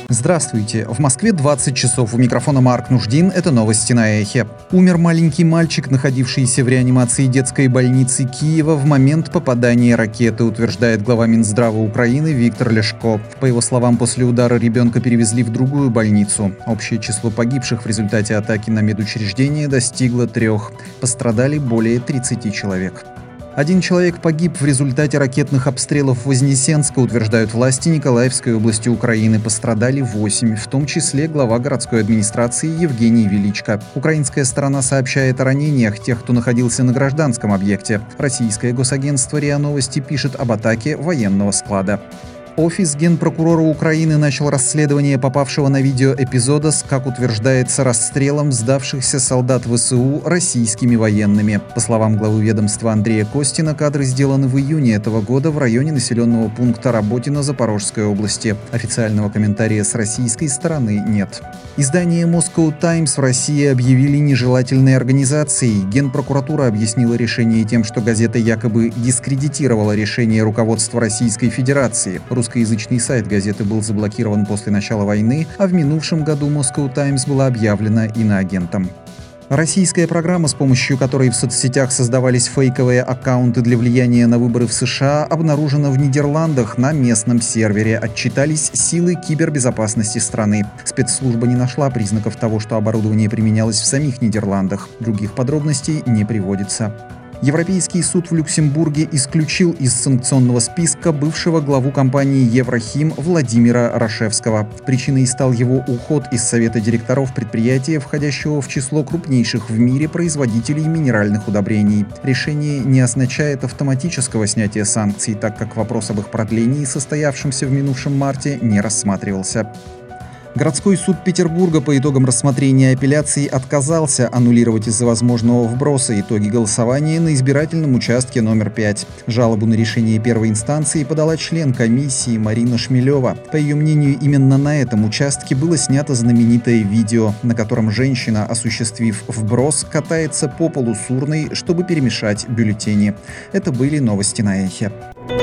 Здравствуйте. В Москве 20 часов. У микрофона Марк Нуждин. Это новости на Эхе. Умер маленький мальчик, находившийся в реанимации детской больницы Киева в момент попадания ракеты, утверждает глава Минздрава Украины Виктор Ляшко. По его словам, после удара ребенка перевезли в другую больницу. Общее число погибших в результате атаки на медучреждение достигло 3. Пострадали более 30 человек. 1 человек погиб в результате ракетных обстрелов Вознесенска, утверждают власти Николаевской области Украины. Пострадали 8, в том числе глава городской администрации Евгений Величко. Украинская сторона сообщает о ранениях тех, кто находился на гражданском объекте. Российское госагентство РИА Новости пишет об атаке военного склада. Офис Генпрокурора Украины начал расследование попавшего на видео эпизода с, как утверждается, расстрелом сдавшихся солдат ВСУ российскими военными. По словам главы ведомства Андрея Костина, кадры сделаны в июне этого года в районе населенного пункта Работино Запорожской области. Официального комментария с российской стороны нет. Издание Moscow Times в России объявили нежелательной организацией. Генпрокуратура объяснила решение тем, что газета якобы дискредитировала решение руководства Российской Федерации. Русскоязычный сайт газеты был заблокирован после начала войны, а в минувшем году Moscow Times была объявлена иноагентом. Российская программа, с помощью которой в соцсетях создавались фейковые аккаунты для влияния на выборы в США, обнаружена в Нидерландах на местном сервере. Отчитались силы кибербезопасности страны. Спецслужба не нашла признаков того, что оборудование применялось в самих Нидерландах. Других подробностей не приводится. Европейский суд в Люксембурге исключил из санкционного списка бывшего главу компании «Еврохим» Владимира Рашевского. Причиной стал его уход из совета директоров предприятия, входящего в число крупнейших в мире производителей минеральных удобрений. Решение не означает автоматического снятия санкций, так как вопрос об их продлении, состоявшемся в минувшем марте, не рассматривался. Городской суд Петербурга по итогам рассмотрения апелляции отказался аннулировать из-за возможного вброса итоги голосования на избирательном участке номер 5. Жалобу на решение первой инстанции подала член комиссии Марина Шмелева. По ее мнению, именно на этом участке было снято знаменитое видео, на котором женщина, осуществив вброс, катается по полу с урной, чтобы перемешать бюллетени. Это были новости на Эхе.